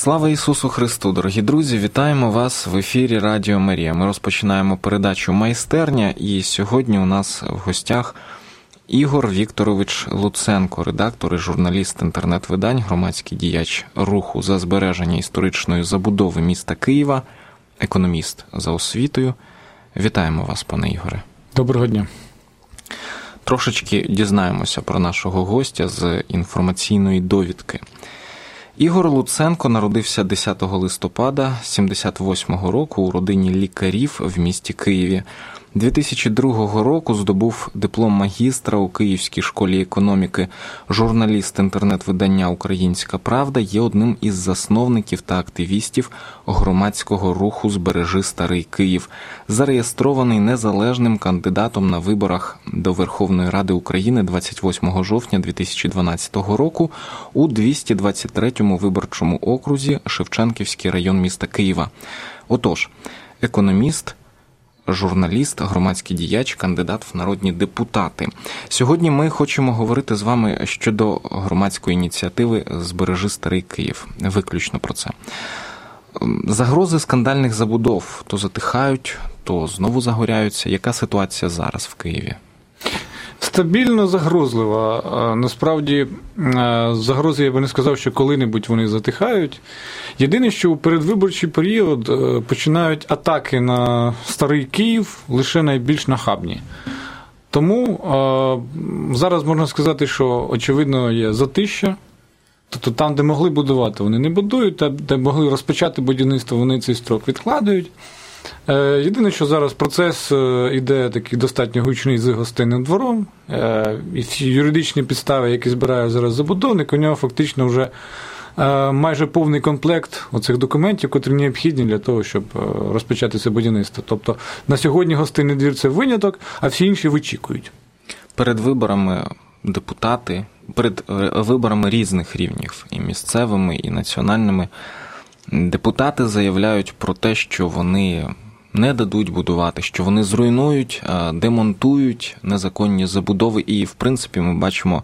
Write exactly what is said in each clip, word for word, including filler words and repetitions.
Слава Ісусу Христу, дорогі друзі! Вітаємо вас в ефірі Радіо Марія. Ми розпочинаємо передачу «Майстерня», і сьогодні у нас в гостях Ігор Вікторович Луценко, редактор і журналіст інтернет-видань, громадський діяч руху за збереження історичної забудови міста Києва, економіст за освітою. Вітаємо вас, пане Ігоре. Доброго дня. Трошечки дізнаємося про нашого гостя з інформаційної довідки. Ігор Луценко народився десятого листопада сімдесят восьмого року у родині лікарів в місті Києві. дві тисячі другого року здобув диплом магістра у Київській школі економіки. Журналіст інтернет-видання «Українська правда» є одним із засновників та активістів громадського руху «Збережи Старий Київ», зареєстрований незалежним кандидатом на виборах до Верховної Ради України двадцять восьмого жовтня дві тисячі дванадцятого року у двісті двадцять третьому виборчому окрузі Шевченківський район міста Києва. Отож, економіст, журналіст, громадський діяч, кандидат в народні депутати. Сьогодні ми хочемо говорити з вами щодо громадської ініціативи «Збережи Старий Київ». Виключно про це. Загрози скандальних забудов то затихають, то знову загоряються. Яка ситуація зараз в Києві? Стабільно загрозлива. Насправді, загрози, я би не сказав, що коли-небудь вони затихають. Єдине, що у передвиборчий період починають атаки на Старий Київ лише найбільш нахабні. Тому зараз можна сказати, що, очевидно, є затища. Тобто там, де могли будувати, вони не будують, там, де могли розпочати будівництво, вони цей строк відкладають. Єдине, що зараз процес іде такий достатньо гучний з Гостинним двором, і всі юридичні підстави, які збирає зараз забудовник, у нього фактично вже майже повний комплект оцих документів, котрі необхідні для того, щоб розпочати це будівництво. Тобто на сьогодні Гостинний двір – це виняток, а всі інші вичікують. Перед виборами депутати, перед виборами різних рівнів, і місцевими, і національними, депутати заявляють про те, що вони не дадуть будувати, що вони зруйнують, демонтують незаконні забудови. І, в принципі, ми бачимо,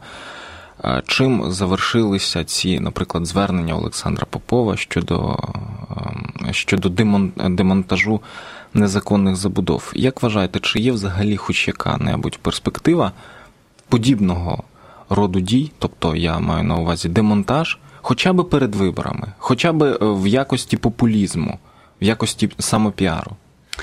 чим завершилися ці, наприклад, звернення Олександра Попова щодо, щодо демонтажу незаконних забудов. Як вважаєте, чи є взагалі хоч яка-небудь перспектива подібного роду дій, тобто я маю на увазі демонтаж, хоча б перед виборами, хоча б в якості популізму, в якості самопіару?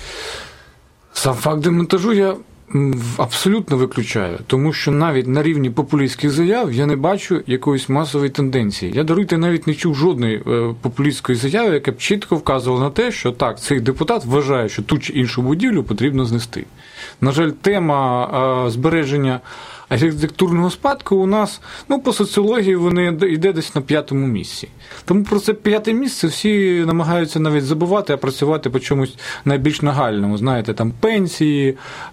Сам факт демонтажу я абсолютно виключаю, тому що навіть на рівні популістських заяв я не бачу якоїсь масової тенденції. Я, даруйте, навіть не чув жодної популістської заяви, яка б чітко вказувала на те, що так, цей депутат вважає, що ту чи іншу будівлю потрібно знести. На жаль, тема збереження архітектурного спадку у нас, ну, по соціології, вони йде десь на п'ятому місці. Тому про це п'яте місце всі намагаються навіть забувати, а працювати по чомусь найбільш нагальному. Знаєте, там пенсії, е-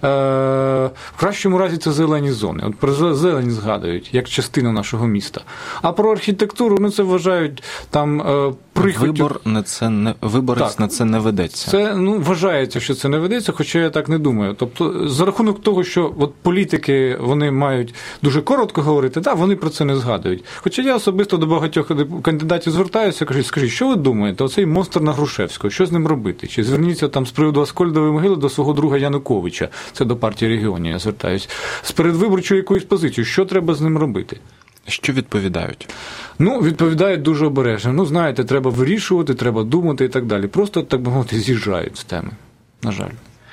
в кращому разі це зелені зони. От про зелені згадують, як частину нашого міста. А про архітектуру, ну, це вважають там е- прихотю. Вибор на це не, виборець так, на це не ведеться. Це, ну, вважається, що це не ведеться, хоча я так не думаю. Тобто, за рахунок того, що от політики, вони мають дуже коротко говорити, да, вони про це не згадують. Хоча я особисто до багатьох кандидатів звертаюся, кажу, скажіть, що ви думаєте, оцей монстр на Грушевського, що з ним робити? Чи зверніться там з приводу Аскольдової могили до свого друга Януковича, це до партії регіонів, я звертаюсь, з передвиборчою якоюсь позицією, що треба з ним робити? Що відповідають? Ну, відповідають дуже обережно. Ну, знаєте, треба вирішувати, треба думати і так далі. Просто, так би мовити, з'їжджають з теми, на жаль.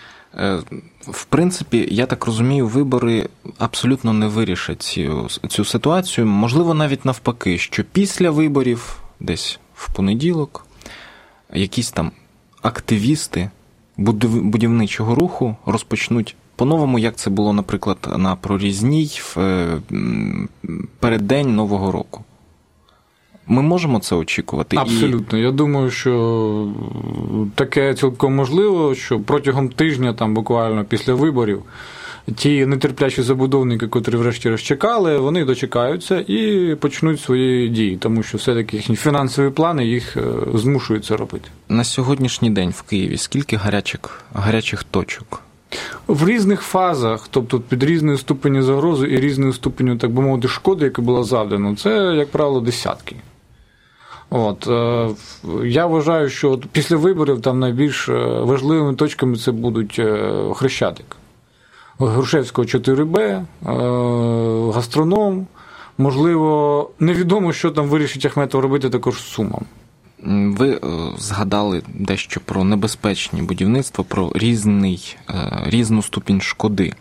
В принципі, я так розумію, вибори абсолютно не вирішать цю, цю ситуацію. Можливо, навіть навпаки, що після виборів, десь в понеділок, якісь там активісти будівничого руху розпочнуть по-новому, як це було, наприклад, на Прорізній в переддень Нового року. Ми можемо це очікувати? Абсолютно. І... Я думаю, що таке цілком можливо, що протягом тижня, там буквально після виборів, ті нетерплячі забудовники, котрі врешті-решт чекали, вони дочекаються і почнуть свої дії, тому що все-таки їхні фінансові плани їх змушують це робити. На сьогоднішній день в Києві скільки гарячих, гарячих точок? В різних фазах, тобто під різною ступеню загрози і різною ступеню, так би мовити, шкоди, яка була завдана, це, як правило, десятки. От, я вважаю, що от після виборів там найбільш важливими точками це будуть Хрещатик, Грушевського чотири Б, гастроном. Можливо, невідомо, що там вирішить Ахметов робити також з Сумом. Ви згадали дещо про небезпечні будівництва, про різний, різну ступінь шкоди.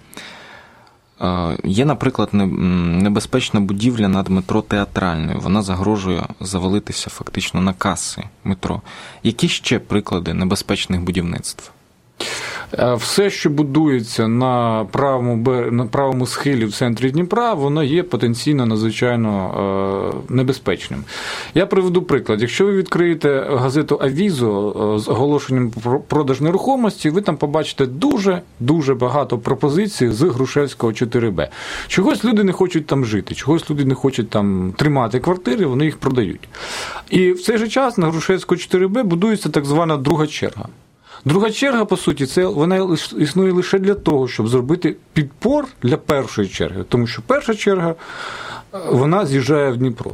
Є, наприклад, небезпечна будівля над метро Театральною. Вона загрожує завалитися фактично на каси метро. Які ще приклади небезпечних будівництв? Все, що будується на правому, на правому схилі в центрі Дніпра, воно є потенційно надзвичайно небезпечним. Я приведу приклад. Якщо ви відкриєте газету «Авізо» з оголошенням про продаж нерухомості, ви там побачите дуже-дуже багато пропозицій з Грушевського чотири Б. Чогось люди не хочуть там жити, чогось люди не хочуть там тримати квартири, вони їх продають. І в цей же час на Грушевського чотири Б будується так звана друга черга. Друга черга, по суті, це вона існує лише для того, щоб зробити підпор для першої черги, тому що перша черга, вона з'їжджає в Дніпро.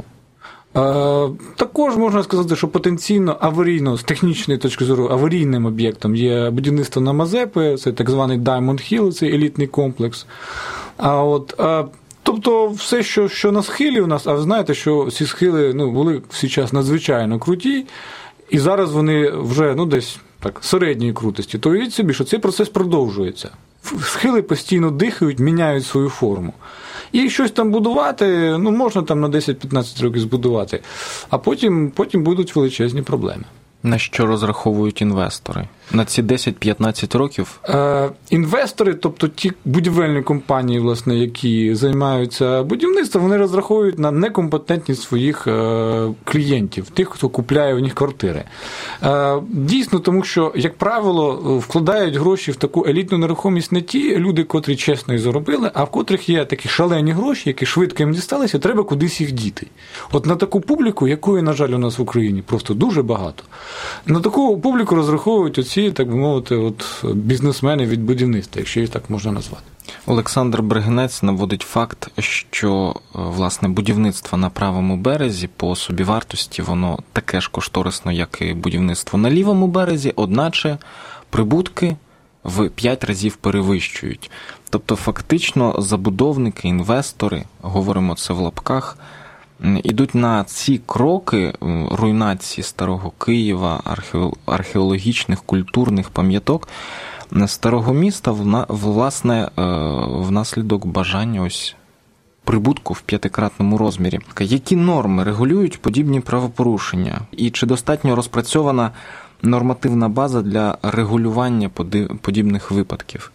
Також можна сказати, що потенційно аварійно, з технічної точки зору, аварійним об'єктом є будівництво на Мазепи, це так званий Diamond Hill, це елітний комплекс. А от, тобто все, що, що на схилі у нас, а ви знаєте, що ці схили ну, були всі час надзвичайно круті, і зараз вони вже ну, десь так, середньої крутості, то уявіть собі, що цей процес продовжується. Схили постійно дихають, міняють свою форму. І щось там будувати, ну, можна там на десять-п'ятнадцять років збудувати, а потім, потім будуть величезні проблеми. На що розраховують інвестори? На ці десять-п'ятнадцять років? Е, інвестори, тобто ті будівельні компанії, власне, які займаються будівництвом, вони розраховують на некомпетентність своїх е, клієнтів, тих, хто купляє в них квартири. Е, дійсно, тому що, як правило, вкладають гроші в таку елітну нерухомість не ті люди, котрі чесно і заробили, а в котрих є такі шалені гроші, які швидко їм дісталися, треба кудись їх діти. От на таку публіку, якої, на жаль, у нас в Україні просто дуже багато, на таку публіку розраховують оці, так би мовити, от бізнесмени від будівництва, якщо їх так можна назвати. Олександр Бригинець наводить факт, що, власне, будівництво на правому березі по собівартості, воно таке ж кошторисно, як і будівництво на лівому березі, одначе прибутки в п'ять разів перевищують. Тобто, фактично, забудовники, інвестори, говоримо це в лапках, ідуть на ці кроки руйнації старого Києва, археологічних, культурних пам'яток старого міста, власне, внаслідок бажання ось прибутку в п'ятикратному розмірі. Які норми регулюють подібні правопорушення? І чи достатньо розпрацьована нормативна база для регулювання подібних випадків?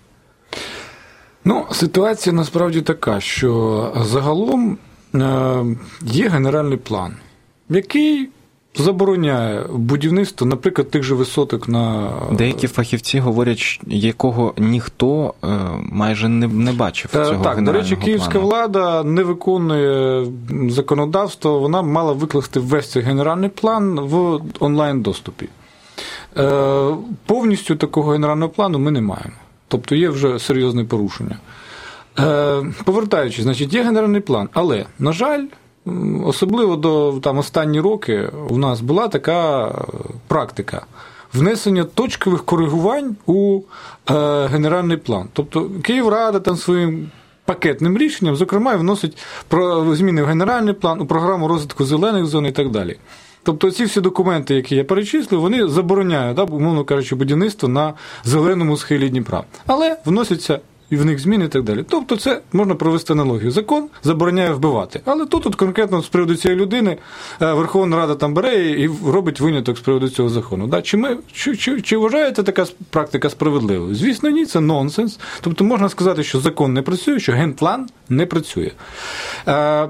Ну, ситуація насправді така, що загалом є генеральний план, який забороняє будівництво, наприклад, тих же висоток на... Деякі фахівці говорять, якого ніхто майже не, не бачив цього так, генерального плану. До речі, київська влада не виконує законодавство, вона мала викласти весь цей генеральний план в онлайн-доступі. Повністю такого генерального плану ми не маємо. Тобто є вже серйозне порушення. Повертаючись, значить, є генеральний план, але, на жаль, особливо до там, останні роки у нас була така практика внесення точкових коригувань у е, генеральний план. Тобто Київрада там своїм пакетним рішенням, зокрема, вносить про зміни в генеральний план, у програму розвитку зелених зон і так далі. Тобто ці всі документи, які я перечислив, вони забороняють, да, умовно кажучи, будівництво на зеленому схилі Дніпра. Але вносяться і в них зміни і так далі. Тобто це можна провести аналогію. Закон забороняє вбивати. Але тут от конкретно з приводу цієї людини Верховна Рада там бере і робить виняток з приводу цього закону. Да? Чи, ми, чи, чи, чи вважаєте така практика справедливою? Звісно, ні, це нонсенс. Тобто можна сказати, що закон не працює, що генплан не працює. Е,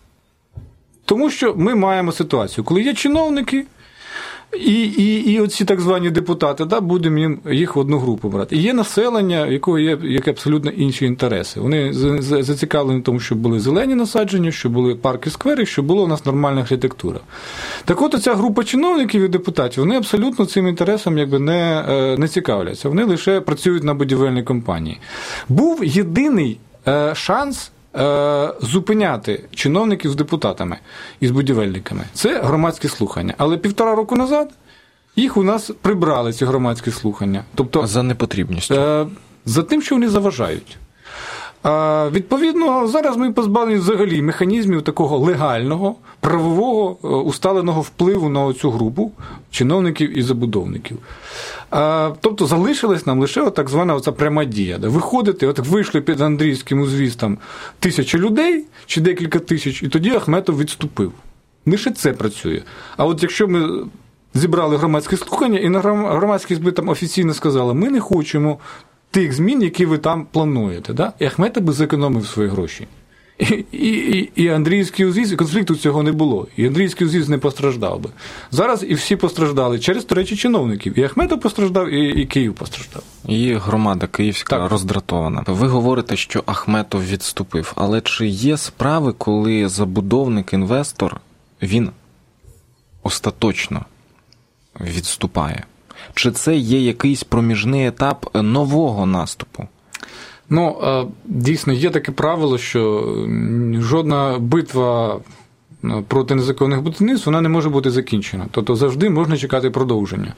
тому що ми маємо ситуацію, коли є чиновники, І, і, і оці так звані депутати, да, будемо їм, їх в одну групу брати. І є населення, якого є які абсолютно інші інтереси. Вони зацікавлені в тому, щоб були зелені насадження, щоб були парки, сквери, щоб була у нас нормальна архітектура. Так от оця група чиновників і депутатів, вони абсолютно цим інтересом якби не, не цікавляться. Вони лише працюють на будівельній компанії. Був єдиний шанс е, зупиняти чиновників з депутатами і з будівельниками. Це громадські слухання. Але півтора року назад їх у нас прибрали, ці громадські слухання. Тобто, за непотрібністю. Е, за тим, що вони заважають. Е, відповідно, зараз ми позбавлені взагалі механізмів такого легального, правового, усталеного впливу на цю групу чиновників і забудовників. Е, тобто, залишилась нам лише так звана оця пряма дія. Виходити, от вийшли під Андріївським узвістом тисячі людей, чи декілька тисяч, і тоді Ахметов відступив. Лише це працює. А от якщо ми зібрали громадські слухання, і на громадськість би там офіційно сказали, ми не хочемо тих змін, які ви там плануєте. Да? І Ахметов би зекономив свої гроші. І, і, і, і Андріївський узвіз, і конфлікту цього не було. І Андріївський узвіз не постраждав би. Зараз і всі постраждали через, до речі, чиновників. І Ахметов постраждав, і, і Київ постраждав. І громада київська так. роздратована. Ви говорите, що Ахметов відступив. Але чи є справи, коли забудовник, інвестор, він остаточно відступає? Чи це є якийсь проміжний етап нового наступу? Ну, дійсно, є таке правило, що жодна битва проти незаконних будівництв, вона не може бути закінчена. Тобто завжди можна чекати продовження.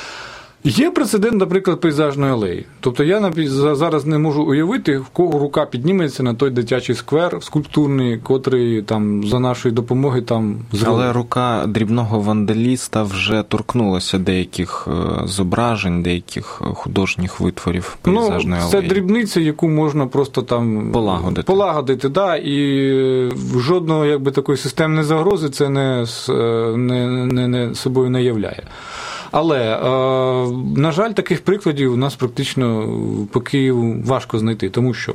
Є прецедент, наприклад, пейзажної алеї. Тобто я зараз не можу уявити, в кого рука підніметься на той дитячий сквер скульптурний, котрий там за нашої допомоги там зробив. Але рука дрібного вандаліста вже торкнулася деяких зображень, деяких художніх витворів пейзажної ну, алеї. Це дрібниця, яку можна просто там полагодити. Полагодити, да, і жодного якби такої системної загрози це не, не, не, не собою не являє. Але, на жаль, таких прикладів у нас практично по Києву важко знайти, тому що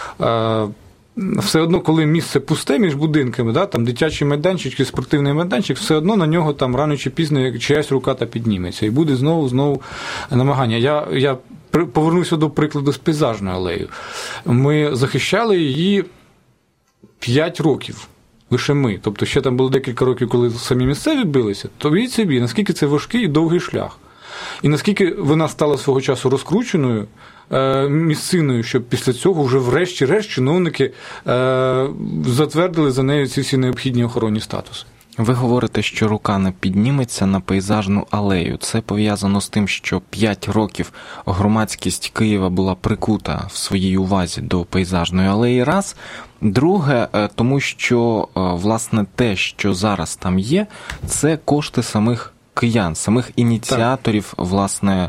все одно, коли місце пусте між будинками, да, там дитячий майданчик чи спортивний майданчик, все одно на нього там рано чи пізно чиясь рука та підніметься. І буде знову-знову намагання. Я, я повернуся до прикладу з пейзажною алеєю. Ми захищали її п'ять років. Лише ми. Тобто ще там було декілька років, коли самі місцеві билися, то уявіть собі, наскільки це важкий і довгий шлях. І наскільки вона стала свого часу розкрученою е, місциною, щоб після цього вже врешті-решт чиновники е, затвердили за нею ці всі необхідні охоронні статуси. Ви говорите, що рука не підніметься на пейзажну алею. Це пов'язано з тим, що п'ять років громадськість Києва була прикута в своїй увазі до пейзажної алеї. Раз. Друге, тому що, власне, те, що зараз там є, це кошти самих киян, самих ініціаторів, так. власне,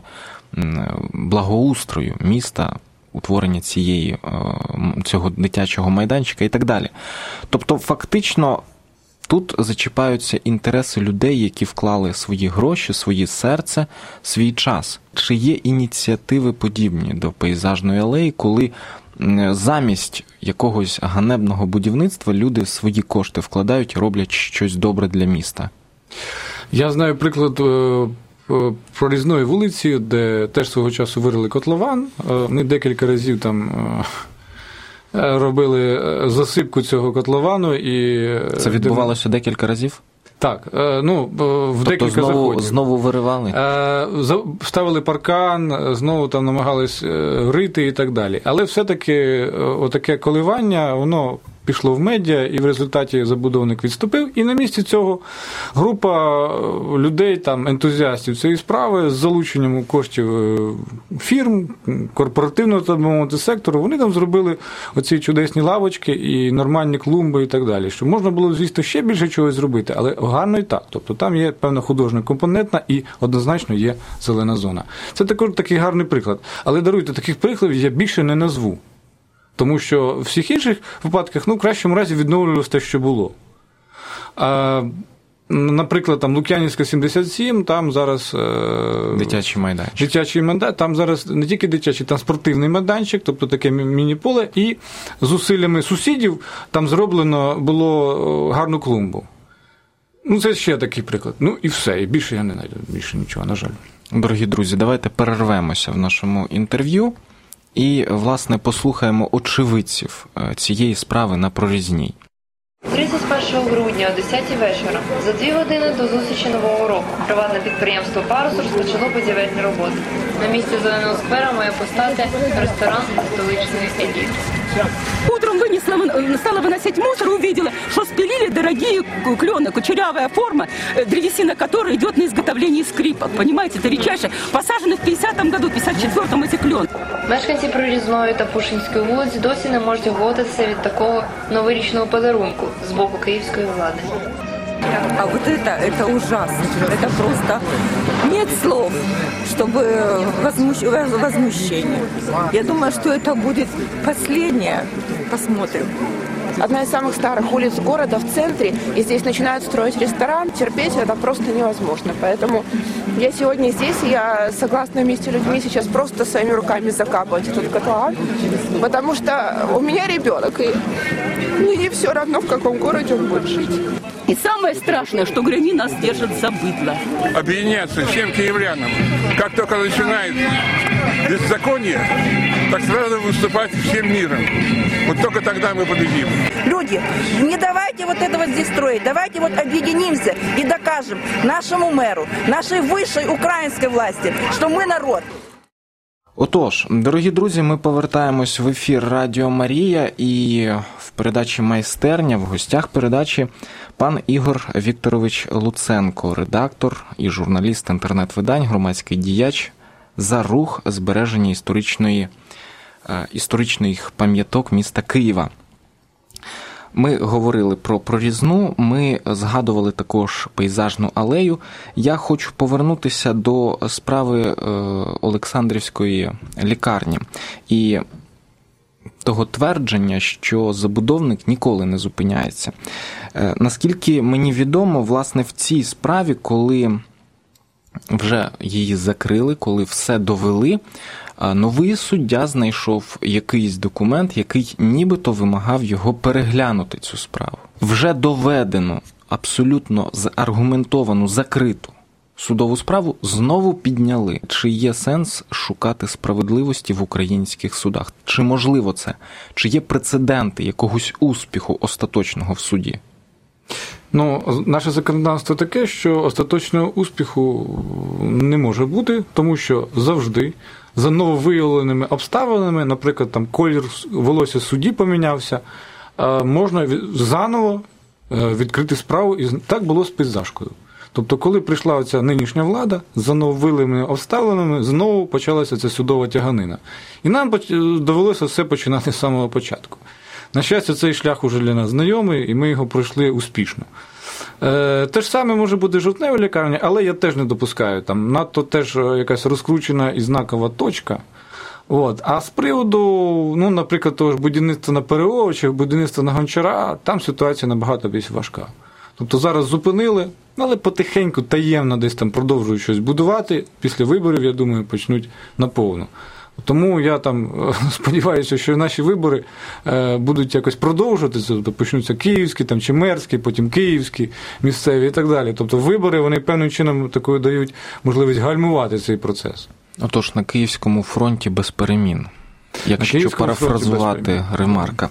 благоустрою міста, утворення цієї, цього дитячого майданчика і так далі. Тобто, фактично, тут зачіпаються інтереси людей, які вклали свої гроші, своє серце, свій час. Чи є ініціативи подібні до пейзажної алеї, коли замість якогось ганебного будівництва люди свої кошти вкладають і роблять щось добре для міста? Я знаю приклад Прорізної вулиці, де теж свого часу вирили котлован. Ми декілька разів там робили засипку цього котловану. І це відбувалося декілька разів? Так, ну, в тобто декілька знову, заходів. Знову виривали? Вставили паркан, знову там намагались рити і так далі. Але все-таки отаке коливання, воно пішло в медіа, і в результаті забудовник відступив. І на місці цього група людей, там, ентузіастів цієї справи з залученням коштів фірм, корпоративного, так мовити, сектору, вони там зробили оці чудесні лавочки і нормальні клумби і так далі. Що можна було, звісно, ще більше чогось зробити, але гарно і так. Тобто там є певна художня компонентна і однозначно є зелена зона. Це також такий гарний приклад. Але, даруйте, таких прикладів я більше не назву. Тому що в всіх інших випадках, ну, в кращому разі відновлювалося те, що було. А, наприклад, там Лук'янівська, сімдесят сім, там зараз... Дитячий майданчик. Дитячий майданчик, там зараз не тільки дитячий, там спортивний майданчик, тобто таке міні-поле, і зусиллями сусідів там зроблено було гарну клумбу. Ну, це ще такий приклад. Ну, і все, і більше я не знайду, більше нічого, на жаль. Дорогі друзі, давайте перервемося в нашому інтерв'ю. І, власне, послухаємо очевидців цієї справи на Прорізній. тридцять першого грудня о десятій вечора, за дві години до зустрічі Нового року, приватне підприємство «Парус» розпочало будівельні роботи. На місці зеленого сквера має постати ресторан столичної еліти. Утром вынесла, стала выносить мусор, увидела, что спилили дорогие клены, кучерявая форма, древесина которой идет на изготовление скрипок. Понимаете, это редчайше. Посажены в пятидесятом году, в пятьдесят четвёртом эти клены. Мешканці Прорізної та Пушкінської вулиці досі не можуть оговтатися від такого новорічного подарунку з боку київської влади. А вот это, это ужасно. Это просто нет слов, чтобы возмущ... возмущение. Я думаю, что это будет последнее. Посмотрим. Одна из самых старых улиц города в центре, и здесь начинают строить ресторан. Терпеть это просто невозможно. Поэтому я сегодня здесь, и я согласна вместе с людьми сейчас просто своими руками закапывать этот котлован, потому что у меня ребенок, и мне все равно, в каком городе он будет жить. И самое страшное, что грани нас держат за быдло. Объединяться всем киевлянам. Как только начинает беззаконие, так сразу выступать всем миром. Вот только тогда мы победим. Люди, не давайте вот это вот здесь строить. Давайте вот объединимся и докажем нашему мэру, нашей высшей украинской власти, что мы народ. Отож, дорогі друзі, ми повертаємось в ефір Радіо Марія, і в передачі «Майстерня» в гостях передачі пан Ігор Вікторович Луценко, редактор і журналіст інтернет-видань, громадський діяч за рух збереження історичної, історичних пам'яток міста Києва. Ми говорили про Прорізну, ми згадували також пейзажну алею. Я хочу повернутися до справи Олександрівської лікарні і того твердження, що забудовник ніколи не зупиняється. Наскільки мені відомо, власне, в цій справі, коли вже її закрили, коли все довели, новий суддя знайшов якийсь документ, який нібито вимагав його переглянути цю справу. Вже доведену, абсолютно аргументовану, закриту судову справу знову підняли. Чи є сенс шукати справедливості в українських судах? Чи можливо це? Чи є прецеденти якогось успіху остаточного в суді? Ну, наше законодавство таке, що остаточного успіху не може бути, тому що завжди за нововиявленими обставинами, наприклад, там колір волосся судді помінявся, можна заново відкрити справу, і так було з пейзажкою. Тобто, коли прийшла оця нинішня влада, за нововиявленими обставинами знову почалася ця судова тяганина. І нам довелося все починати з самого початку. На щастя, цей шлях уже для нас знайомий, і ми його пройшли успішно. Е, те ж саме може бути жовтнева лікарня, але я теж не допускаю. Там надто теж якась розкручена і знакова точка. От. А з приводу, ну, наприклад, того ж будівництва на ПРО чи будівництва на Гончара, там ситуація набагато більш важка. Тобто зараз зупинили, але потихеньку, таємно десь там продовжують щось будувати. Після виборів, я думаю, почнуть наповну. Тому я там сподіваюся, що наші вибори будуть якось продовжуватися, тобто почнуться київські, там, чи мерські, потім київські, місцеві і так далі. Тобто вибори, вони певним чином такою дають можливість гальмувати цей процес. Отож, на Київському фронті без перемін, якщо парафразувати Ремарка.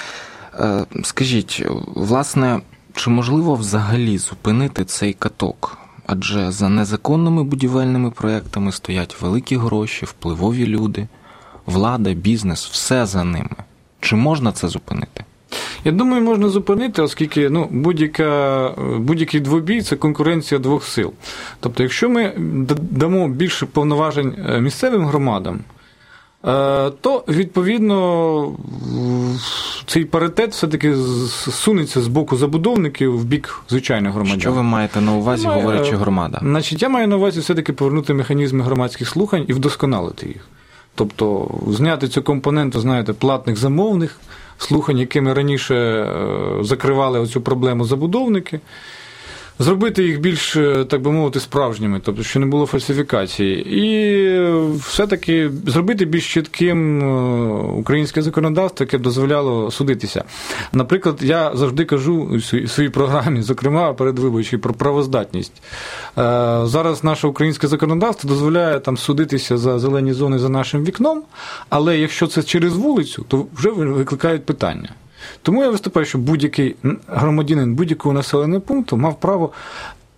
Скажіть, власне, чи можливо взагалі зупинити цей каток? Адже за незаконними будівельними проєктами стоять великі гроші, впливові люди, влада, бізнес, все за ними. Чи можна це зупинити? Я думаю, можна зупинити, оскільки ну, будь-яка, будь-який двобій – це конкуренція двох сил. Тобто, якщо ми дамо більше повноважень місцевим громадам, то, відповідно, цей паритет все-таки сунеться з боку забудовників в бік звичайних громадян. Що ви маєте на увазі, маю, говорячи громада? Значить, я маю на увазі все-таки повернути механізми громадських слухань і вдосконалити їх. Тобто, зняти цю компоненту, знаєте, платних замовних слухань, якими раніше закривали оцю проблему забудовники, зробити їх більш, так би мовити, справжніми, тобто, що не було фальсифікації. І все-таки зробити більш чітким українське законодавство, яке б дозволяло судитися. Наприклад, я завжди кажу у своїй програмі, зокрема, передвиборчій, про правоздатність. Зараз наше українське законодавство дозволяє там судитися за зелені зони за нашим вікном, але якщо це через вулицю, то вже викликають питання. Тому я виступаю, що будь-який громадянин будь-якого населеного пункту мав право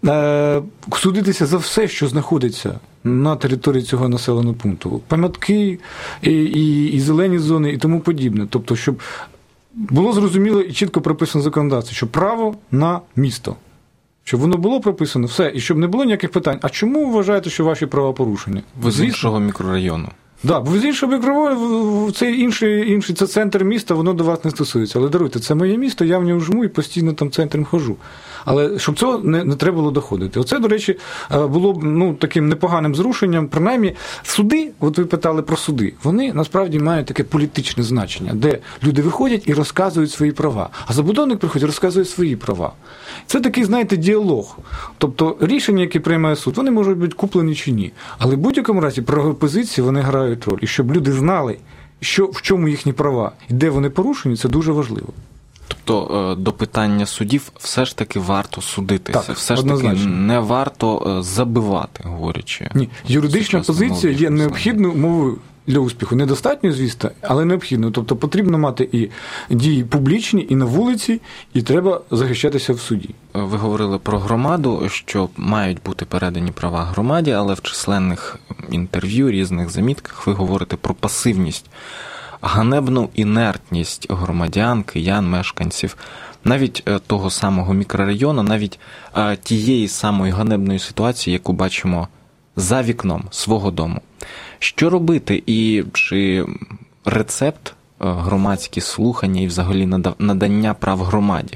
е, судитися за все, що знаходиться на території цього населеного пункту. Пам'ятки, і, і, і зелені зони, і тому подібне. Тобто, щоб було зрозуміло і чітко прописано законодавство, що право на місто. Щоб воно було прописано, все, і щоб не було ніяких питань. А чому ви вважаєте, що ваші права порушені? Ви з іншого мікрорайону. Да, бо з іншого мікрорайону, це інший, інший, це центр міста, воно до вас не стосується. Але даруйте, це моє місто, я в нього жму і постійно там центром хожу. Але щоб цього не, не треба було доходити. Оце, до речі, було б ну, таким непоганим зрушенням. Принаймні, суди, от ви питали про суди, вони насправді мають таке політичне значення, де люди виходять і розказують свої права. А забудовник приходить і розказує свої права. Це такий, знаєте, діалог. Тобто рішення, які приймає суд, вони можуть бути куплені чи ні. Але в будь-якому разі правові позиції вони грають роль. І щоб люди знали, що, в чому їхні права і де вони порушені, це дуже важливо. Тобто до питання судів все ж таки варто судитися, так, все ж однозначно. таки не варто забивати, говорячи. Ні, юридична позиція є необхідною умовою для успіху. Недостатньо, звісно, але необхідно. Тобто потрібно мати і дії публічні, і на вулиці, і треба захищатися в суді. Ви говорили про громаду, що мають бути передані права громаді, але в численних інтерв'ю, різних замітках ви говорите про пасивність, ганебну інертність громадян, киян, мешканців, навіть того самого мікрорайону, навіть тієї самої ганебної ситуації, яку бачимо за вікном свого дому. Що робити і чи рецепт громадські слухання і взагалі надання прав громаді?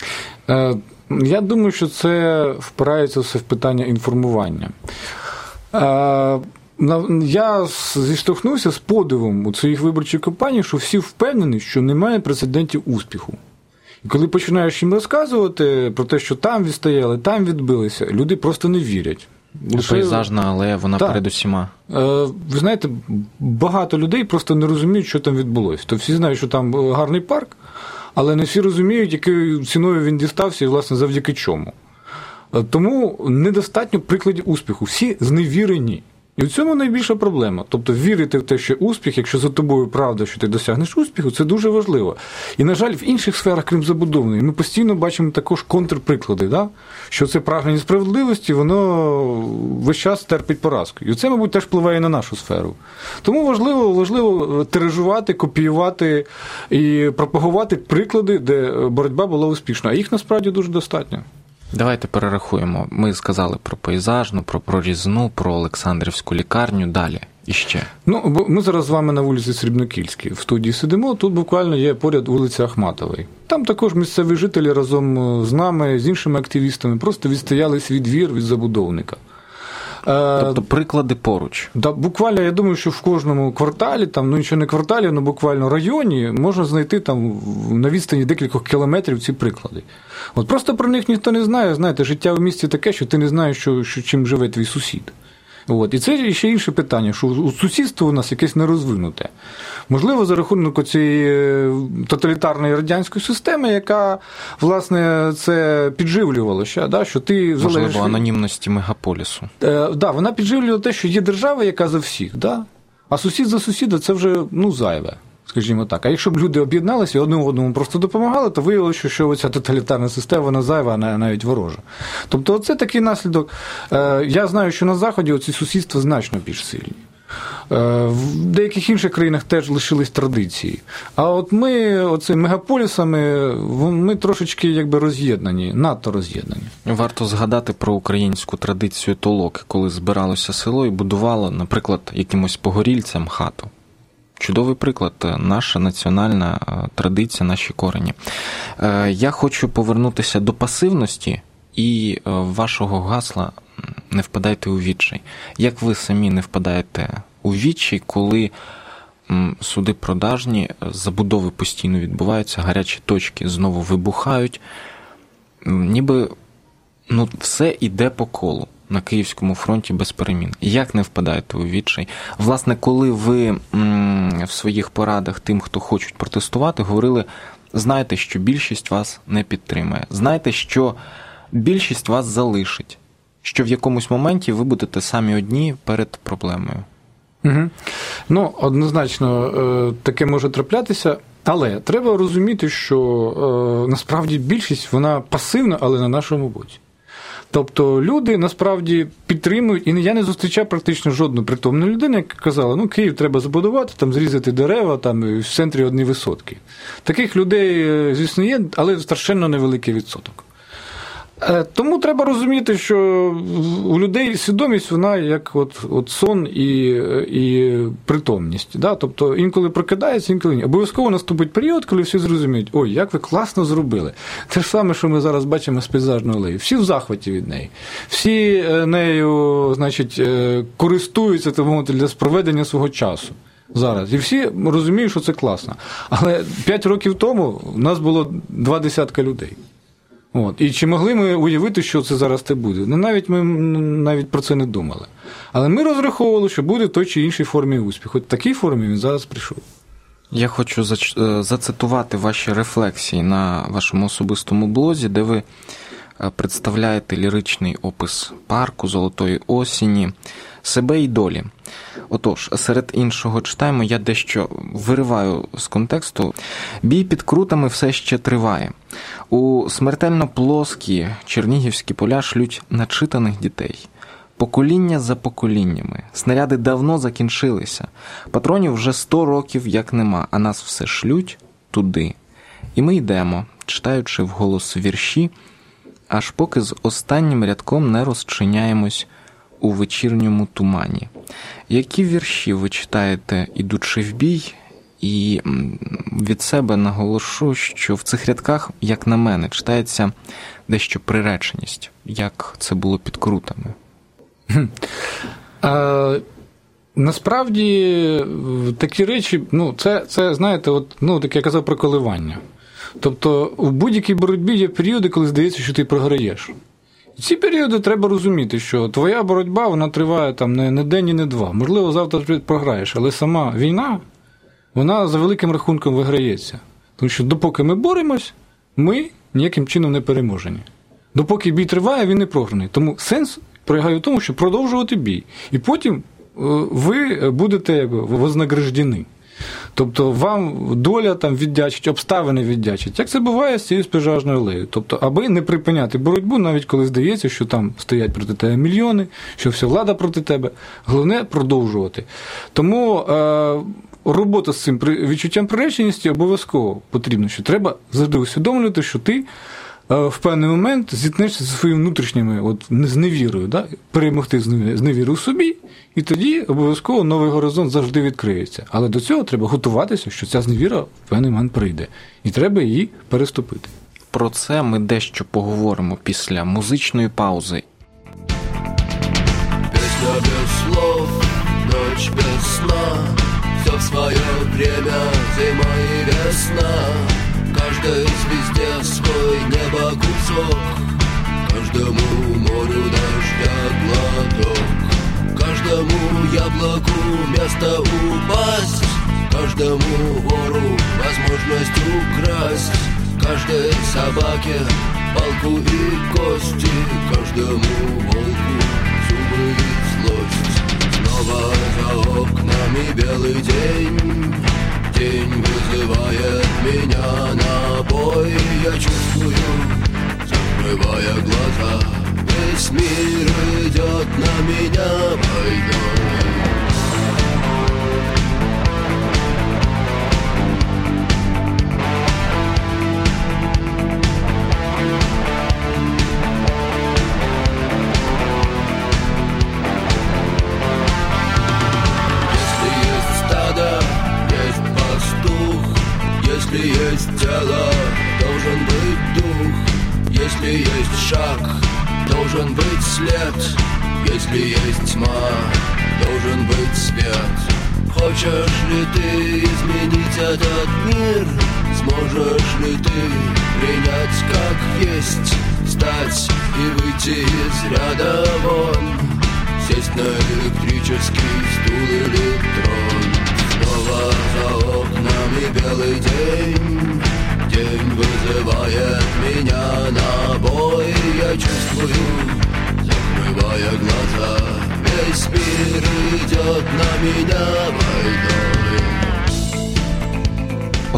Я думаю, що це впирається все в питання інформування. Я зіштовхнувся з подивом у своїх виборчих кампаній, що всі впевнені, що немає прецедентів успіху. І коли починаєш їм розказувати про те, що там відстояли, там відбилися, люди просто не вірять. Лише... Пейзажна алея, вона так. перед усіма. Ви знаєте, багато людей просто не розуміють, що там відбулося. То всі знають, що там гарний парк, але не всі розуміють, якою ціною він дістався і, власне, завдяки чому. Тому недостатньо прикладів успіху. Всі зневірені. І в цьому найбільша проблема. Тобто вірити в те, що успіх, якщо за тобою правда, що ти досягнеш успіху, це дуже важливо. І, на жаль, в інших сферах, крім забудовної, ми постійно бачимо також контрприклади, да? Що це прагнення справедливості, воно весь час терпить поразку. І це, мабуть, теж впливає на нашу сферу. Тому важливо, важливо тиражувати, копіювати і пропагувати приклади, де боротьба була успішна. А їх, насправді, дуже достатньо. Давайте перерахуємо. Ми сказали про пейзажну, про прорізну, про Олександрівську лікарню. Далі. І ще. Ну, бо ми зараз з вами на вулиці Срібнокільській в студії сидимо, тут буквально є поряд вулиця Ахматової. Там також місцеві жителі разом з нами, з іншими активістами просто відстояли свій двір від забудовника. Тобто приклади поруч. Да, буквально, я думаю, що в кожному кварталі, там, ну нічого не кварталі, але буквально районі, можна знайти там на відстані декількох кілометрів ці приклади. От просто про них ніхто не знає. Знаєте, життя в місті таке, що ти не знаєш, що, що, чим живе твій сусід. От. І це ще інше питання, що сусідство у нас якесь нерозвинуте. Можливо, за рахунок цієї тоталітарної радянської системи, яка, власне, це підживлювала, що, да, що ти залежиш... Можливо, анонімності мегаполісу. Е, да, вона підживлювала те, що є держава, яка за всіх, да? А сусід за сусіда – це вже, ну, зайве. Скажімо так. А якщо б люди об'єдналися і одним одному просто допомагали, то виявилося, що оця тоталітарна система, вона зайва, а навіть ворожа. Тобто це такий наслідок. Я знаю, що на Заході оці сусідства значно більш сильні. В деяких інших країнах теж лишились традиції. А от ми оцими мегаполісами, ми трошечки якби роз'єднані, надто роз'єднані. Варто згадати про українську традицію толоки, коли збиралося село і будувало, наприклад, якимось погорільцям хату. Чудовий приклад, наша національна традиція, наші корені. Я хочу повернутися до пасивності і вашого гасла «Не впадайте у відчай». Як ви самі не впадаєте у відчай, коли суди продажні, забудови постійно відбуваються, гарячі точки знову вибухають, ніби ну, все йде по колу. На Київському фронті без перемін. Як не впадаєте у відчай? Власне, коли ви м, в своїх порадах тим, хто хочуть протестувати, говорили, знайте, що більшість вас не підтримає. Знайте, що більшість вас залишить. Що в якомусь моменті ви будете самі одні перед проблемою. Угу. Ну, однозначно, таке може траплятися. Але треба розуміти, що насправді більшість, вона пасивна, але на нашому боці. Тобто люди насправді підтримують, і я не зустрічав практично жодну притомну людину, яка казала, ну Київ треба забудувати, там зрізати дерева, там в центрі одні висотки. Таких людей, звісно, є, але страшенно невеликий відсоток. Тому треба розуміти, що у людей свідомість, вона як от, от сон і, і притомність. Да? Тобто інколи прокидається, інколи ні. Обов'язково наступить період, коли всі зрозуміють, ой, як ви класно зробили. Те ж саме, що ми зараз бачимо з пейзажною алеєю. Всі в захваті від неї. Всі нею, значить, користуються тому, для проведення свого часу. Зараз. І всі розуміють, що це класно. Але п'ять років тому у нас було два десятка людей. От. І чи могли ми уявити, що це зараз те буде? Ну, навіть ми навіть про це не думали. Але ми розраховували, що буде в той чи іншій формі успіх. От в такій формі він зараз прийшов. Я хочу зацитувати ваші рефлексії на вашому особистому блозі, де ви представляєте ліричний опис парку, золотої осені, себе і долі. Отож, серед іншого читаємо, я дещо вириваю з контексту. Бій під Крутами все ще триває. У смертельно плоскі чернігівські поля шлють начитаних дітей. Покоління за поколіннями. Снаряди давно закінчилися. Патронів вже сто років як нема, а нас все шлють туди. І ми йдемо, читаючи вголос вірші, аж поки з останнім рядком не розчиняємось у вечірньому тумані. Які вірші ви читаєте, ідучи в бій? І від себе наголошу, що в цих рядках, як на мене, читається дещо приреченість. Як це було під Крутами? А, насправді, такі речі, ну, це, це знаєте, от, ну, так я казав про коливання. Тобто, у будь-якій боротьбі є періоди, коли здається, що ти програєш. І ці періоди треба розуміти, що твоя боротьба, вона триває там не, не день і не два. Можливо, завтра ти програєш, але сама війна, вона за великим рахунком виграється. Тому що допоки ми боремось, ми ніяким чином не переможені. Допоки бій триває, він не програний. Тому сенс полягає в тому, щоб продовжувати бій. І потім ви будете вознаграждені. Тобто вам доля там віддячить, обставини віддячить. Як це буває з цією пейзажною алеєю. Тобто, аби не припиняти боротьбу, навіть коли здається, що там стоять проти тебе мільйони, що вся влада проти тебе, головне продовжувати. Тому е- робота з цим відчуттям приреченості обов'язково потрібна, що треба завжди усвідомлювати, що ти в певний момент зіткнешся зі своїми внутрішніми от, зневірою, да? Перемогти зневіру в собі, і тоді обов'язково новий горизонт завжди відкриється. Але до цього треба готуватися, що ця зневіра в певний момент прийде, і треба її переступити. Про це ми дещо поговоримо після музичної паузи. Песня без слов, ночь без сна, все в свое время, зима и весна. Каждой звезде свой небо кусок, каждому морю дождя глоток, каждому яблоку место упасть, каждому вору возможность украсть, каждой собаке палку и кости, каждому волку зубы и злость. Снова за окнами белый день, день вызывает меня на бой. Я чувствую, закрывая глаза, весь мир идет на меня войной. Если есть тело, должен быть дух. Если есть шаг, должен быть след. Если есть тьма, должен быть свет. Хочешь ли ты изменить этот мир? Сможешь ли ты принять как есть? Встать и выйти из ряда вон, сесть на электрический стул или трон. Снова за окнами белый день, день вызывает меня на бой. Я чувствую, закрывая глаза, весь мир идет на меня войной.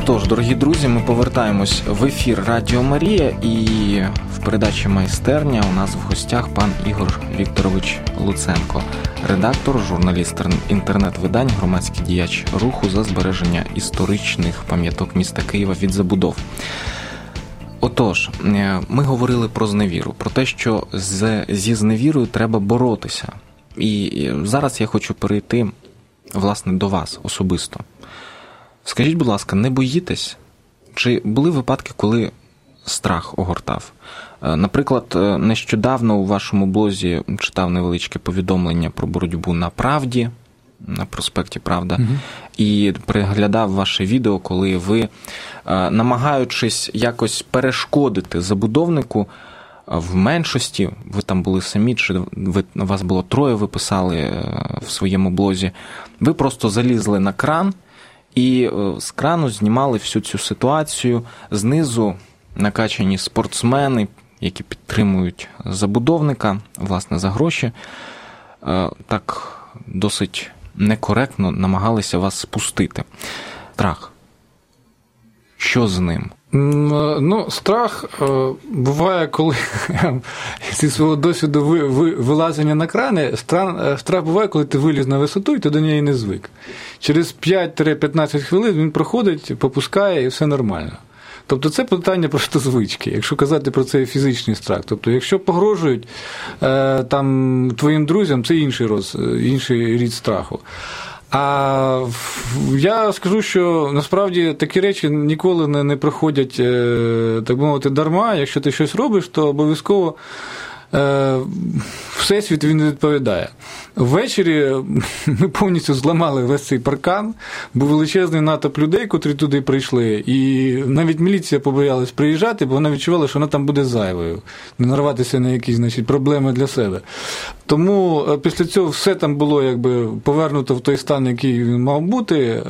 Отож, дорогі друзі, ми повертаємось в ефір Радіо Марія, і в передачі «Майстерня» у нас в гостях пан Ігор Вікторович Луценко, редактор, журналіст інтернет-видань, громадський діяч руху за збереження історичних пам'яток міста Києва від забудов. Отож, ми говорили про зневіру, про те, що з, зі зневірою треба боротися. І зараз я хочу перейти, власне, до вас особисто. Скажіть, будь ласка, не боїтесь? Чи були випадки, коли страх огортав? Наприклад, нещодавно у вашому блозі читав невеличке повідомлення про боротьбу на Правді, на проспекті Правда, угу. і переглядав ваше відео, коли ви, намагаючись якось перешкодити забудовнику, в меншості, ви там були самі, чи ви, вас було троє, ви писали в своєму блозі, ви просто залізли на кран, і з крану знімали всю цю ситуацію. Знизу накачані спортсмени, які підтримують забудовника, власне, за гроші, так досить некоректно намагалися вас спустити. Страх. Що з ним? Ну, страх е, буває, коли зі свого досвіду ви, ви, вилазення на крани, страх, страх буває, коли ти виліз на висоту і ти до неї не звик. Через п'ять-п'ятнадцять хвилин він проходить, попускає і все нормально. Тобто це питання просто звички, якщо казати про цей фізичний страх. Тобто якщо погрожують е, там, твоїм друзям, це інший, роз, інший рід страху. А я скажу, що насправді такі речі ніколи не, не проходять, так би мовити, дарма. Якщо ти щось робиш, то обов'язково Всесвіт він відповідає. Ввечері ми повністю зламали весь цей паркан, був величезний натовп людей, котрі туди прийшли, і навіть міліція побоялась приїжджати, бо вона відчувала, що вона там буде зайвою, не нарватися на якісь, значить, проблеми для себе. Тому після цього все там було якби повернуто в той стан, який він мав бути.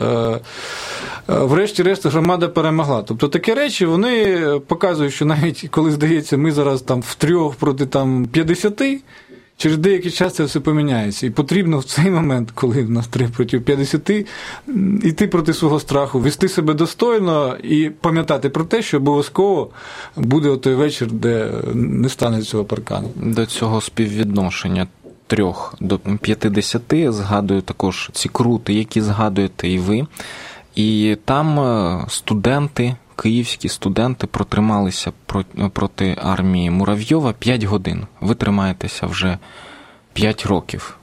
Врешті-решт громада перемогла. Тобто такі речі, вони показують, що навіть коли, здається, ми зараз там втрьох проти там п'ятдесяти, через деякий час це все поміняється. І потрібно в цей момент, коли в нас три проти п'ятдесяти, йти проти свого страху, вести себе достойно і пам'ятати про те, що обов'язково буде той вечір, де не стане цього паркану. До цього співвідношення трьох до п'ятдесяти згадую також ці крути, які згадуєте і ви. І там студенти, київські студенти протрималися проти армії Муравйова п'ять годин. Ви тримаєтеся вже п'ять років.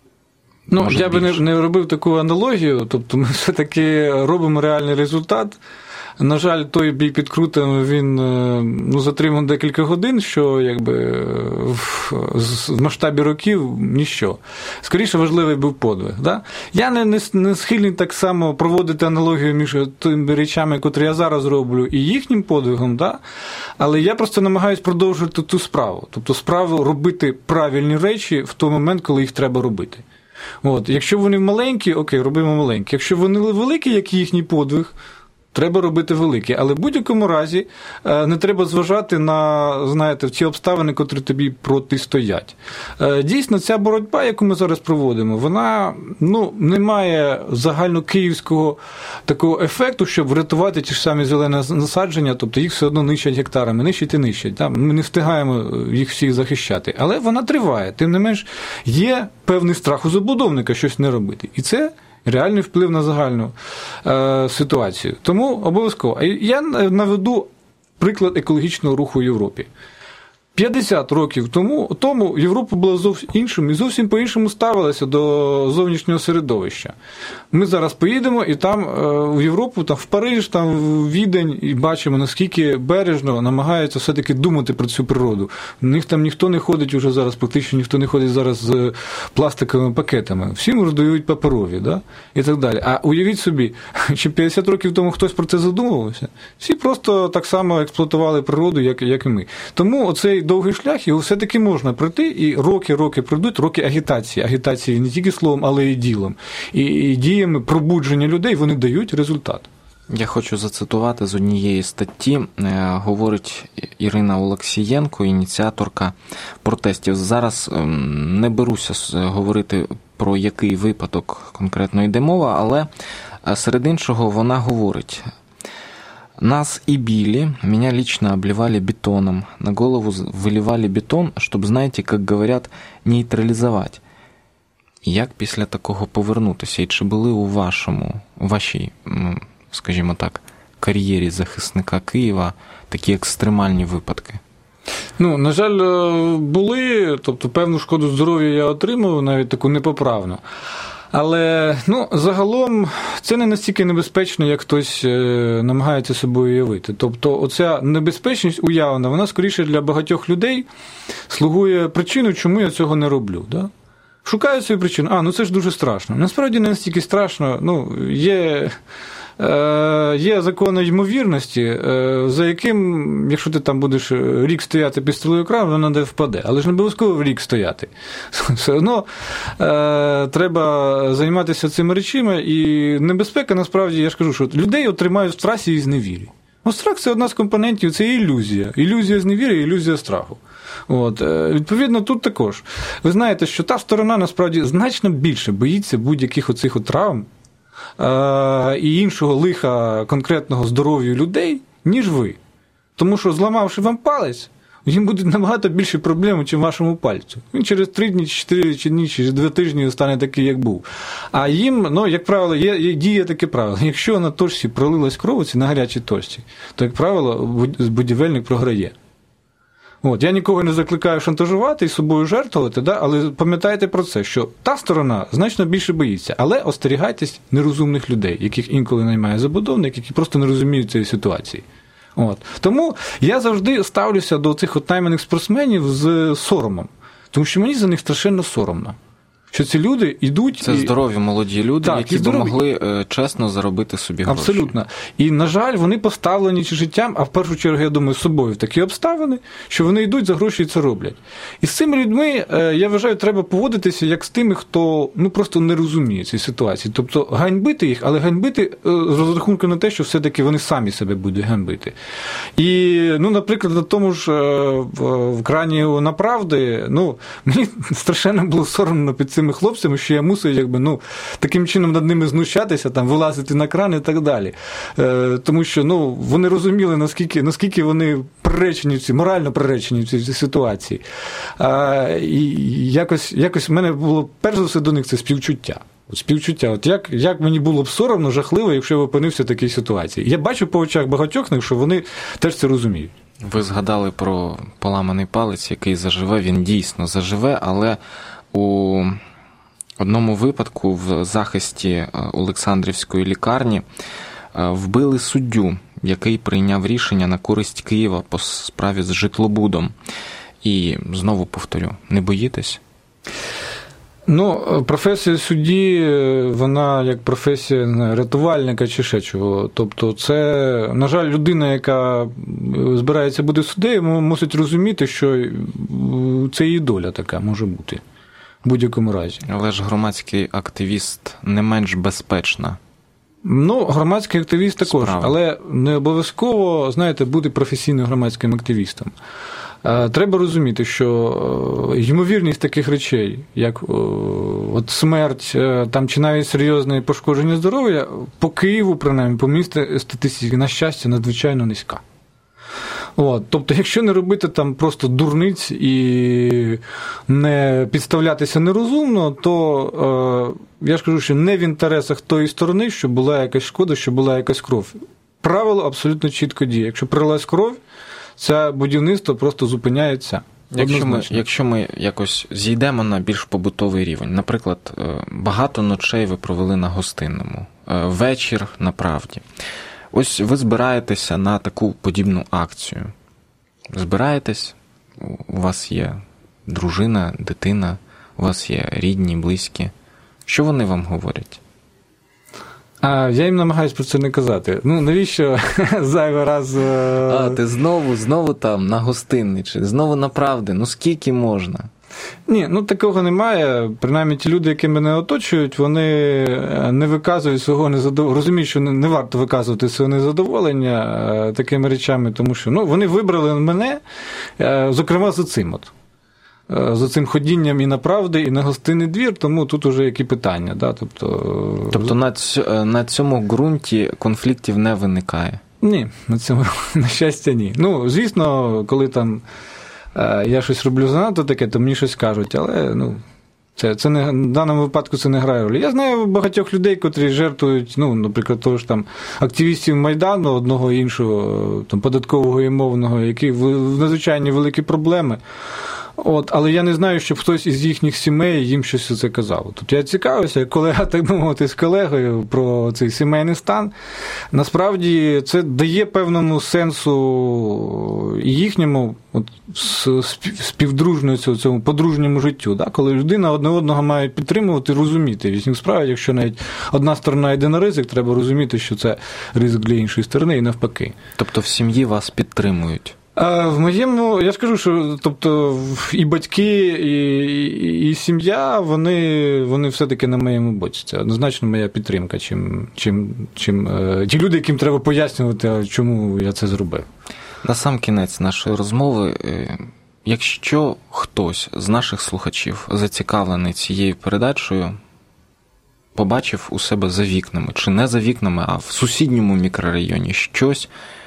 Ну, може, я би не, не робив таку аналогію, тобто ми все-таки робимо реальний результат. На жаль, той бій під Крутами, він ну, затримав декілька годин, що якби в, в масштабі років ніщо. Скоріше важливий був подвиг. Да? Я не, не, не схильний так само проводити аналогію між тими речами, котрі я зараз роблю, і їхнім подвигом, да? Але я просто намагаюся продовжувати ту справу. Тобто справу робити правильні речі в той момент, коли їх треба робити. От. Якщо вони маленькі, окей, робимо маленькі. Якщо вони великі, як їхній подвиг, треба робити велике, але в будь-якому разі не треба зважати на, знаєте, ті обставини, котрі тобі протистоять. Дійсно, ця боротьба, яку ми зараз проводимо, вона ну, не має загальнокиївського такого ефекту, щоб врятувати ті ж самі зелені насадження, тобто їх все одно нищать гектарами, нищать і нищать. Да? Ми не встигаємо їх всіх захищати. Але вона триває. Тим не менш, є певний страх у забудовника щось не робити. І це реальний вплив на загальну е, ситуацію. Тому обов'язково. Я наведу приклад екологічного руху в Європі. п'ятдесят років тому, тому Європа була зовсім іншим і зовсім по-іншому ставилася до зовнішнього середовища. Ми зараз поїдемо і там в Європу, там в Париж, там в Відень, і бачимо, наскільки бережно намагаються все-таки думати про цю природу. У них там ніхто не ходить уже зараз, практично ніхто не ходить зараз з пластиковими пакетами. Всім роздають паперові, да? І так далі. А уявіть собі, чи п'ятдесят років тому хтось про це задумувався? Всі просто так само експлуатували природу, як, як і ми. Тому оцей довгий шлях, його все-таки можна пройти, і роки-роки пройдуть, роки агітації. Агітації не тільки словом, але і ділом. І, і діями пробудження людей, вони дають результат. Я хочу зацитувати з однієї статті. Говорить Ірина Олексієнко, ініціаторка протестів. Зараз не беруся говорити, про який випадок конкретно йде мова, але серед іншого вона говорить: Нас и били, меня лично обливали бетоном, на голову выливали бетон, чтобы, знаете, как говорят, нейтрализовать. Як після такого повернутися? І чи були у вашому, у вашій, скажімо так, кар'єрі захисника Києва такі екстремальні випадки? Ну, на жаль, були, тобто певну шкоду здоров'я я отримав, навіть таку непоправну. Але, ну, загалом, це не настільки небезпечно, як хтось намагається собою уявити. Тобто, оця небезпечність уявлена, вона скоріше для багатьох людей слугує причиною, чому я цього не роблю, да? Шукають свою причину. А, ну це ж дуже страшно. Насправді не настільки страшно. Ну, є, е, є закони ймовірності, е, за яким, якщо ти там будеш рік стояти під стрілою краю, вона де впаде. Але ж не обов'язково рік стояти. Все одно е, треба займатися цими речами. І небезпека, насправді, я ж кажу, що людей отримають в страсі і зневірі. Ну, страх – це одна з компонентів, це ілюзія. Ілюзія зневіри, ілюзія страху. От, відповідно, тут також. Ви знаєте, що та сторона, насправді, значно більше боїться будь-яких оцих от травм е- і іншого лиха конкретного здоров'я людей, ніж ви. Тому що, зламавши вам палець, їм буде набагато більше проблем, ніж вашому пальцю. Він через три дні, чотири дні, через два тижні стане такий, як був. А їм, ну, як правило, є, є діє таке правило. Якщо на точці пролилась кров, на гарячій точці, то, як правило, будівельник програє. От, я нікого не закликаю шантажувати і собою жертвувати, да? Але пам'ятайте про це, що та сторона значно більше боїться, але остерігайтесь нерозумних людей, яких інколи наймає забудовник, які просто не розуміють цієї ситуації. От. Тому я завжди ставлюся до цих от найманих спортсменів з соромом, тому що мені за них страшенно соромно. Що ці люди йдуть... Це і... здорові молоді люди, так, які здорові... б могли е, чесно заробити собі гроші. Абсолютно. І, на жаль, вони поставлені чи життям, а в першу чергу, я думаю, собою в такі обставини, що вони йдуть за гроші і це роблять. І з цими людьми, е, я вважаю, треба поводитися як з тими, хто ну, просто не розуміє цієї ситуації. Тобто ганьбити їх, але ганьбити е, з розрахунком на те, що все-таки вони самі себе будуть ганьбити. І, ну, наприклад, на тому ж е, в, в крані на правди, ну, мені страшенно було соромно під цими хлопцями, що я мусив, якби, ну, таким чином над ними знущатися, там, вилазити на кран і так далі. Е, тому що, ну, вони розуміли, наскільки, наскільки вони приречені в цій, морально приречені в цій ситуації. Е, і якось, якось в мене було, перш за все, до них це співчуття. От співчуття. От як, як мені було б соромно, жахливо, якщо я опинився в такій ситуації. Я бачу по очах багатьох них, що вони теж це розуміють. Ви згадали про поламаний палець, який заживе, він дійсно заживе, але у одному випадку в захисті Олександрівської лікарні вбили суддю, який прийняв рішення на користь Києва по справі з житлобудом. І знову повторю, не боїтесь? Ну, професія судді, вона як професія не, рятувальника чи ще чого. Тобто це, на жаль, людина, яка збирається бути суддею, мусить розуміти, що це її доля така може бути. В будь-якому разі. Але ж громадський активіст не менш безпечна. Ну, громадський активіст також, справа. Але не обов'язково, знаєте, бути професійним громадським активістом. Треба розуміти, що ймовірність таких речей, як от смерть там, чи навіть серйозне пошкодження здоров'я, по Києву, принаймні, по місту статистики, на щастя, надзвичайно низька. От, тобто, якщо не робити там просто дурниць і не підставлятися нерозумно, то е, я ж кажу, що не в інтересах тої сторони, щоб була якась шкода, щоб була якась кров. Правило абсолютно чітко діє. Якщо пролилась кров, це будівництво просто зупиняється. Якщо ми, якщо ми якось зійдемо на більш побутовий рівень, наприклад, багато ночей ви провели на гостинному, вечір на правді. Ось ви збираєтеся на таку подібну акцію. Збираєтесь, у вас є дружина, дитина, у вас є рідні, близькі. Що вони вам говорять? А я їм намагаюся про це не казати. Ну, навіщо зайвий раз... А, ти знову, знову там, на гостинничі, знову на правди. Ну, скільки можна? Ні, ну такого немає. Принаймні ті люди, які мене оточують, вони не виказують свого незадоволення. Розуміють, що не варто виказувати своє незадоволення такими речами, тому що ну, вони вибрали мене, зокрема, за цим от. За цим ходінням і на правди, і на гостинний двір, тому тут уже які питання. Да? Тобто, тобто на, ць... на цьому ґрунті конфліктів не виникає? Ні, на цьому, на щастя, ні. Ну, звісно, коли там е, я щось роблю занадто таке, то мені щось кажуть, але, ну, це, це не, в даному випадку це не грає роль. Я знаю багатьох людей, котрі жертвують, ну, наприклад, того ж там активістів Майдану, одного і іншого, там, податкового і мовного, які в, в надзвичайні великі проблеми. От, але я не знаю, щоб хтось із їхніх сімей їм щось це казав. Тут я цікавився, як колега, так би мовити, з колегою про цей сімейний стан. Насправді це дає певному сенсу їхньому от, співдружному цьому подружньому життю, да? Коли людина одне одного має підтримувати, розуміти. Вісім справді, якщо навіть одна сторона йде на ризик, треба розуміти, що це ризик для іншої сторони і навпаки. Тобто в сім'ї вас підтримують? В моєму, я скажу, що тобто і батьки, і, і, і сім'я, вони, вони все-таки на моєму боці. Це однозначно моя підтримка, чим, чим, чим ті люди, яким треба пояснювати, чому я це зробив. На сам кінець нашої розмови, якщо хтось з наших слухачів зацікавлений цією передачею, побачив у себе за вікнами, чи не за вікнами, а в сусідньому мікрорайоні щось,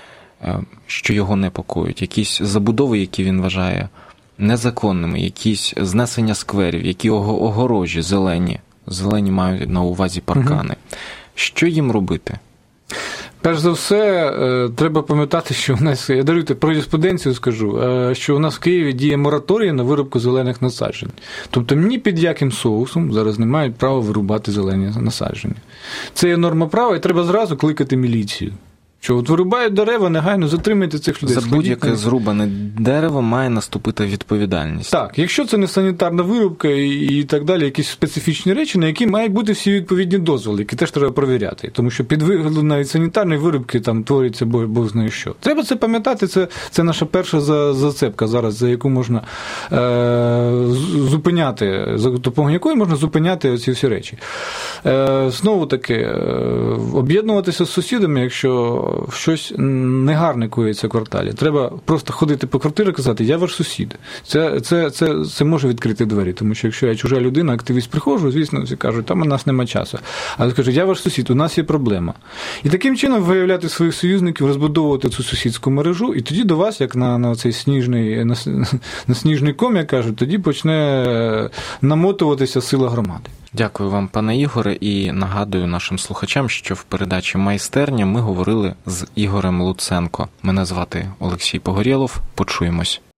що його непокоїть, якісь забудови, які він вважає незаконними, якісь знесення скверів, які огорожі зелені, зелені мають на увазі паркани. Угу. Що їм робити? Перш за все, треба пам'ятати, що у нас, я даруйте, про юриспруденцію скажу, що у нас в Києві діє мораторій на вирубку зелених насаджень. Тобто ні під яким соусом зараз не мають права вирубати зелені насадження. Це є норма права, і треба зразу кликати міліцію. Що от вирубають дерева, негайно затримайте цих людей. За будь-яке зрубане дерево має наступити відповідальність. Так, якщо це не санітарна вирубка і, і так далі, якісь специфічні речі, на які мають бути всі відповідні дозволи, які теж треба перевіряти. Тому що під виглядом навіть санітарної вирубки там твориться Бог, Бог знає що. Треба це пам'ятати, це, це наша перша зацепка зараз, за яку можна е, зупиняти, за допомогою якої можна зупиняти ці всі речі. Е, знову таки, е, об'єднуватися з сусідами, якщо щось негарне коїться в кварталі. Треба просто ходити по квартирі і казати, я ваш сусід. Це, це, це, це може відкрити двері, тому що якщо я чужа людина, активіст приходжу, звісно, всі кажуть, там у нас нема часу. Але скажуть, я ваш сусід, у нас є проблема. І таким чином виявляти своїх союзників, розбудовувати цю сусідську мережу, і тоді до вас, як на, на цей сніжний, на, на сніжний ком, як кажуть, тоді почне намотуватися сила громади. Дякую вам, пане Ігоре, і нагадую нашим слухачам, що в передачі «Майстерня» ми говорили з Ігорем Луценко. Мене звати Олексій Погорєлов. Почуємось.